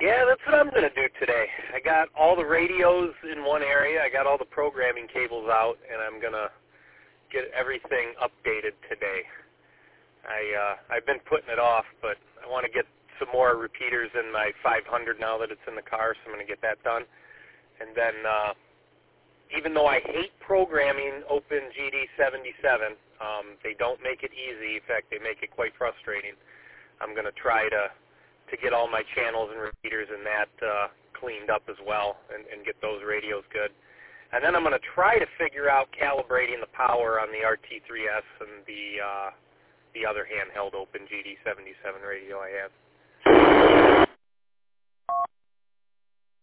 Yeah, that's what I'm going to do today. I got all the radios in one area. I got all the programming cables out, and I'm going to get everything updated today. I've been putting it off, but I want to get some more repeaters in my 500 now that it's in the car, so I'm going to get that done. And then even though I hate programming OpenGD77, they don't make it easy. In fact, they make it quite frustrating. I'm going to try to get all my channels and repeaters and that cleaned up as well and get those radios good. And then I'm going to try to figure out calibrating the power on the RT3S and the other handheld OpenGD77 radio I have.